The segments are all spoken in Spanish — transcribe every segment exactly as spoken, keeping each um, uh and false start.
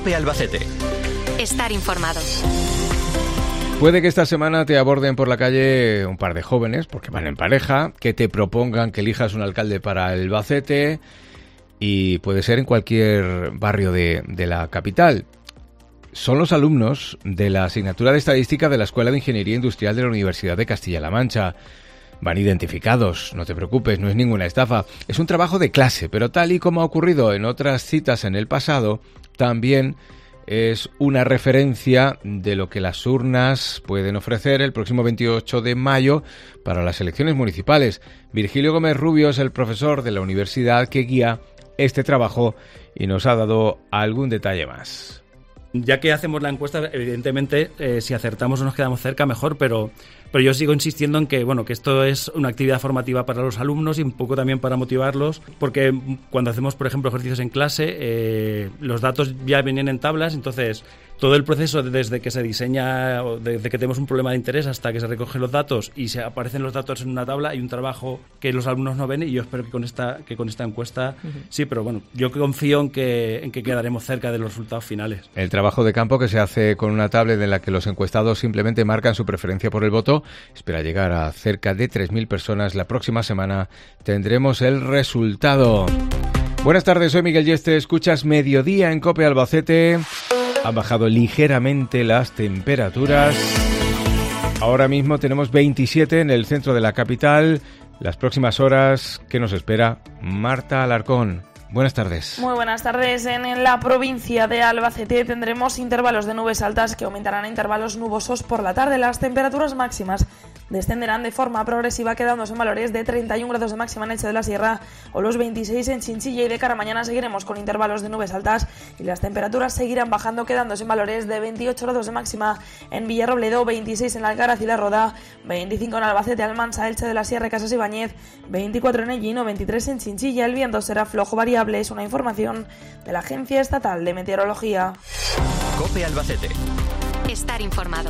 COPE Albacete. Estar informado. Puede que esta semana te aborden por la calle un par de jóvenes, porque van en pareja, que te propongan que elijas un alcalde para Albacete, y puede ser en cualquier barrio de, de la capital. Son los alumnos de la asignatura de Estadística de la Escuela de Ingeniería Industrial de la Universidad de Castilla-La Mancha. Van identificados, no te preocupes, no es ninguna estafa. Es un trabajo de clase, pero tal y como ha ocurrido en otras citas en el pasado, también es una referencia de lo que las urnas pueden ofrecer el próximo veintiocho de mayo para las elecciones municipales. Virgilio Gómez Rubio es el profesor de la universidad que guía este trabajo y nos ha dado algún detalle más. Ya que hacemos la encuesta, evidentemente, eh, si acertamos o nos quedamos cerca, mejor, pero, pero yo sigo insistiendo en que, bueno, que esto es una actividad formativa para los alumnos y un poco también para motivarlos, porque cuando hacemos, por ejemplo, ejercicios en clase, eh, los datos ya vienen en tablas, entonces todo el proceso desde que se diseña, desde que tenemos un problema de interés hasta que se recogen los datos y se aparecen los datos en una tabla, hay un trabajo que los alumnos no ven, y yo espero que con esta que con esta encuesta uh-huh. sí, pero bueno, yo confío en que en que quedaremos cerca de los resultados finales. El trabajo de campo que se hace con una tablet en la que los encuestados simplemente marcan su preferencia por el voto espera llegar a cerca de tres mil personas. La próxima semana tendremos el resultado. Buenas tardes, soy Miguel Yeste, escuchas Mediodía en COPE Albacete. Han bajado ligeramente las temperaturas. Ahora mismo tenemos veintisiete en el centro de la capital. Las próximas horas, ¿qué nos espera? Marta Alarcón. Buenas tardes. Muy buenas tardes. En la provincia de Albacete tendremos intervalos de nubes altas que aumentarán a intervalos nubosos por la tarde. Las temperaturas máximas descenderán de forma progresiva, quedándose en valores de treinta y un grados de máxima en Elche de la Sierra o los veintiséis en Chinchilla, y de cara a mañana seguiremos con intervalos de nubes altas y las temperaturas seguirán bajando, quedándose en valores de veintiocho grados de máxima en Villarrobledo, veintiséis en Alcaraz y La Roda, veinticinco en Albacete, Almansa, Elche de la Sierra y Casas Ibáñez, veinticuatro en Ellín o veintitrés en Chinchilla. El viento será flojo variable, es una información de la Agencia Estatal de Meteorología. COPE Albacete. Estar informado.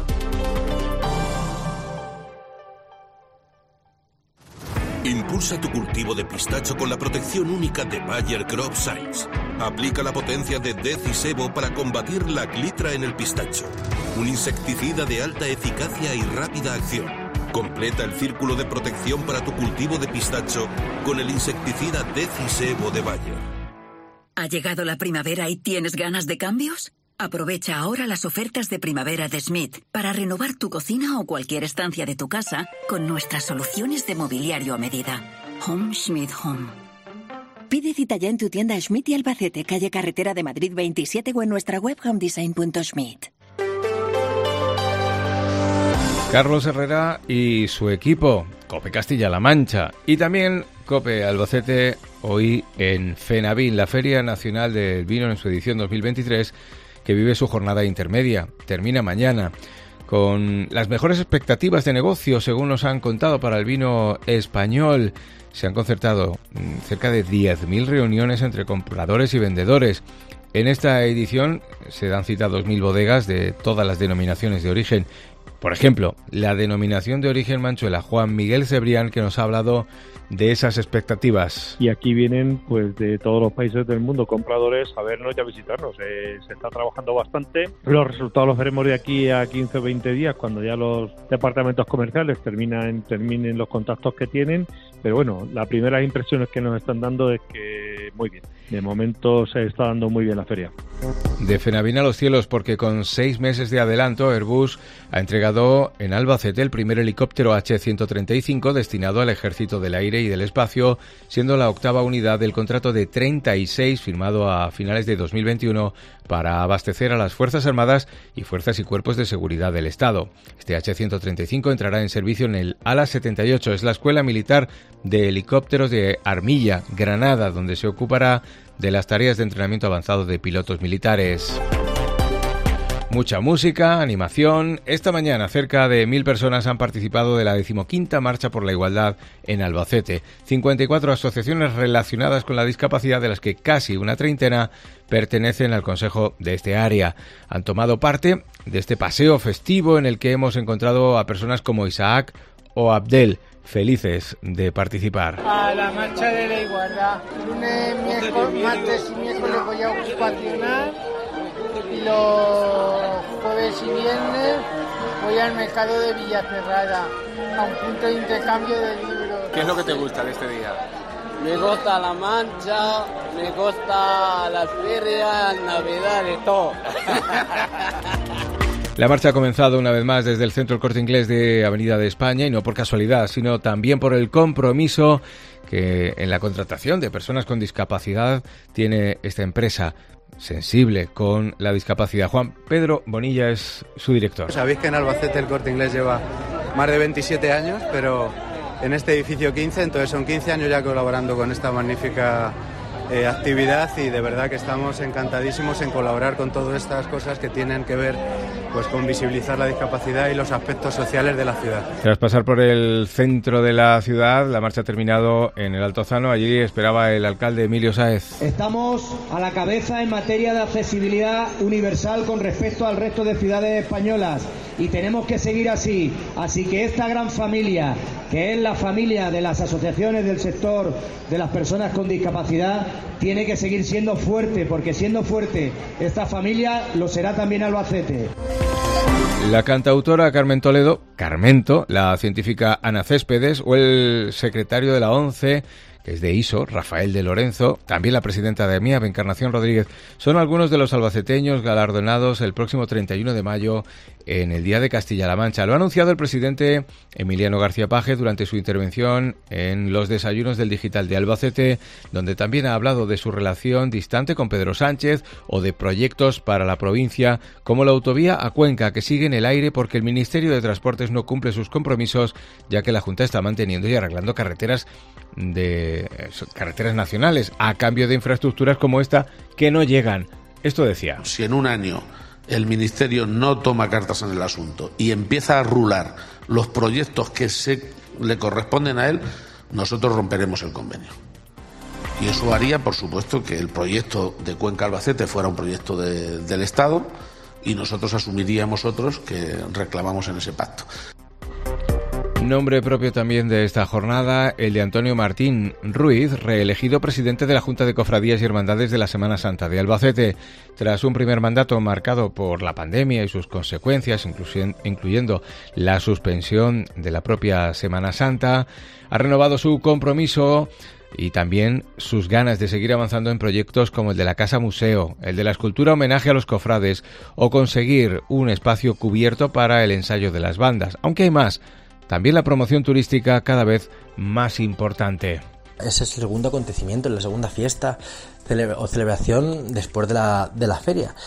Impulsa tu cultivo de pistacho con la protección única de Bayer Crop Science. Aplica la potencia de Decisebo para combatir la clitra en el pistacho. Un insecticida de alta eficacia y rápida acción. Completa el círculo de protección para tu cultivo de pistacho con el insecticida Decisebo de Bayer. ¿Ha llegado la primavera y tienes ganas de cambios? Aprovecha ahora las ofertas de primavera de Schmidt para renovar tu cocina o cualquier estancia de tu casa con nuestras soluciones de mobiliario a medida. Home Schmidt Home. Pide cita ya en tu tienda Schmidt y Albacete, calle Carretera de Madrid veintisiete, o en nuestra web homedesign punto schmidt. Carlos Herrera y su equipo, COPE Castilla-La Mancha, y también COPE Albacete, hoy en FENAVIN, la Feria Nacional del Vino en su edición dos mil veintitrés, que vive su jornada intermedia. Termina mañana con las mejores expectativas de negocio, según nos han contado, para el vino español. Se han concertado cerca de diez mil reuniones entre compradores y vendedores. En esta edición se dan cita dos mil bodegas de todas las denominaciones de origen. Por ejemplo, la denominación de origen Manchuela, Juan Miguel Cebrián, que nos ha hablado de esas expectativas. Y aquí vienen pues de todos los países del mundo compradores a vernos y a visitarnos. Eh, se está trabajando bastante. Los resultados los veremos de aquí a quince o veinte días, cuando ya los departamentos comerciales terminan, terminen los contactos que tienen. Pero bueno, las primeras impresiones que nos están dando es que muy bien. De momento se está dando muy bien la feria. De FENAVIN a los cielos, porque con seis meses de adelanto, Airbus ha entregado en Albacete el primer helicóptero hache ciento treinta y cinco destinado al Ejército del Aire y del Espacio, siendo la octava unidad del contrato de treinta y seis firmado a finales de dos mil veintiuno para abastecer a las Fuerzas Armadas y Fuerzas y Cuerpos de Seguridad del Estado. Este hache ciento treinta y cinco entrará en servicio en el ALA setenta y ocho, es la Escuela Militar de Helicópteros de Armilla, Granada, donde se ocupará de las tareas de entrenamiento avanzado de pilotos militares. Mucha música, animación. Esta mañana cerca de mil personas han participado de la decimoquinta Marcha por la Igualdad en Albacete. cincuenta y cuatro asociaciones relacionadas con la discapacidad, de las que casi una treintena pertenecen al consejo de este área. Han tomado parte de este paseo festivo en el que hemos encontrado a personas como Isaac o Abdel, felices de participar. A la Marcha de la Igualdad. Lunes, miércoles, martes y miércoles voy a ocupacional y los jueves y viernes voy al mercado de Villacerrada, a un punto de intercambio de libros. ¿Qué es lo que te gusta de este día? Me gusta la mancha, me gusta las ferias, Navidad, de todo. La marcha ha comenzado una vez más desde el Centro El Corte Inglés de Avenida de España, y no por casualidad, sino también por el compromiso que en la contratación de personas con discapacidad tiene esta empresa sensible con la discapacidad. Juan Pedro Bonilla es su director. Sabéis que en Albacete El Corte Inglés lleva más de veintisiete años, pero en este edificio quince, entonces son quince años ya colaborando con esta magnífica eh, actividad, y de verdad que estamos encantadísimos en colaborar con todas estas cosas que tienen que ver pues con visibilizar la discapacidad y los aspectos sociales de la ciudad. Tras pasar por el centro de la ciudad, la marcha ha terminado en el Altozano. Allí esperaba el alcalde Emilio Sáez. Estamos a la cabeza en materia de accesibilidad universal con respecto al resto de ciudades españolas, y tenemos que seguir así. Así que esta gran familia, que es la familia de las asociaciones del sector de las personas con discapacidad, tiene que seguir siendo fuerte, porque siendo fuerte esta familia, lo será también Albacete. La cantautora Carmen Toledo, Carmento, la científica Ana Céspedes o el secretario de la ONCE, que es de I S O, Rafael de Lorenzo, también la presidenta de AMIAP, Encarnación Rodríguez, son algunos de los albaceteños galardonados el próximo treinta y uno de mayo en el Día de Castilla-La Mancha. Lo ha anunciado el presidente Emiliano García Paje durante su intervención en los desayunos del Digital de Albacete, donde también ha hablado de su relación distante con Pedro Sánchez o de proyectos para la provincia, como la autovía a Cuenca, que sigue en el aire porque el Ministerio de Transportes no cumple sus compromisos, ya que la Junta está manteniendo y arreglando carreteras de carreteras nacionales a cambio de infraestructuras como esta que no llegan. Esto decía. Si en un año el Ministerio no toma cartas en el asunto y empieza a rular los proyectos que se le corresponden a él, nosotros romperemos el convenio. Y eso haría, por supuesto, que el proyecto de Cuenca Albacete fuera un proyecto de, del Estado, y nosotros asumiríamos otros que reclamamos en ese pacto. Nombre propio también de esta jornada, el de Antonio Martín Ruiz, reelegido presidente de la Junta de Cofradías y Hermandades de la Semana Santa de Albacete. Tras un primer mandato marcado por la pandemia y sus consecuencias, incluyendo la suspensión de la propia Semana Santa, ha renovado su compromiso y también sus ganas de seguir avanzando en proyectos como el de la Casa Museo, el de la escultura homenaje a los cofrades o conseguir un espacio cubierto para el ensayo de las bandas. Aunque hay más, también la promoción turística cada vez más importante. Ese es el segundo acontecimiento, la segunda fiesta cele- o celebración después de la, de la feria.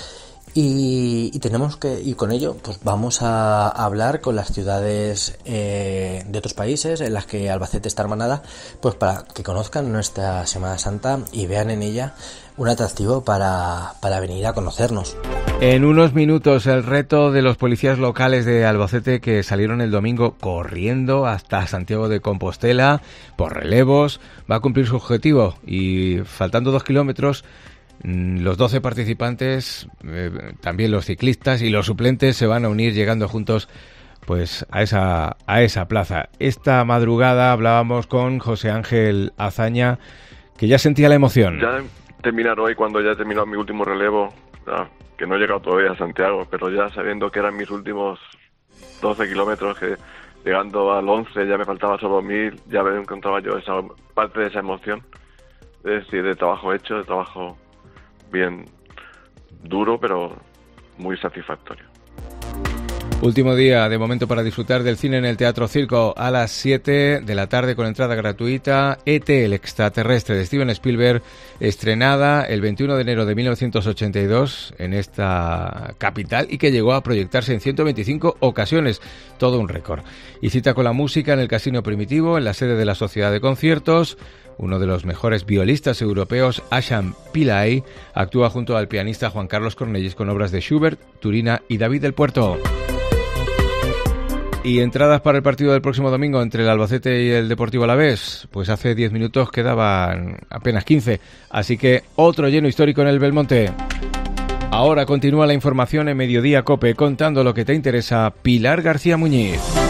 Y, y tenemos que, y con ello, pues vamos a hablar con las ciudades eh, de otros países en las que Albacete está hermanada, pues para que conozcan nuestra Semana Santa y vean en ella un atractivo para, para venir a conocernos. En unos minutos, el reto de los policías locales de Albacete que salieron el domingo corriendo hasta Santiago de Compostela por relevos va a cumplir su objetivo, y faltando dos kilómetros, los doce participantes, eh, también los ciclistas y los suplentes, se van a unir llegando juntos pues a esa a esa plaza. Esta madrugada hablábamos con José Ángel Azaña, que ya sentía la emoción. Ya terminar hoy, cuando ya he terminado mi último relevo, ya, que no he llegado todavía a Santiago, pero ya sabiendo que eran mis últimos doce kilómetros, que llegando al once ya me faltaba solo mil, ya me encontraba yo esa parte de esa emoción, es decir, de trabajo hecho, de trabajo bien duro, pero muy satisfactorio. Último día de momento para disfrutar del cine en el Teatro Circo a las siete de la tarde con entrada gratuita. E T, el extraterrestre de Steven Spielberg, estrenada el veintiuno de enero de mil novecientos ochenta y dos en esta capital y que llegó a proyectarse en ciento veinticinco ocasiones, todo un récord. Y cita con la música en el Casino Primitivo, en la sede de la Sociedad de Conciertos. Uno de los mejores violistas europeos, Asham Pillay, actúa junto al pianista Juan Carlos Cornellís con obras de Schubert, Turina y David del Puerto. Y entradas para el partido del próximo domingo entre el Albacete y el Deportivo Alavés, pues hace diez minutos quedaban apenas quince, así que otro lleno histórico en el Belmonte. Ahora continúa la información en Mediodía COPE, contando lo que te interesa, Pilar García Muñiz.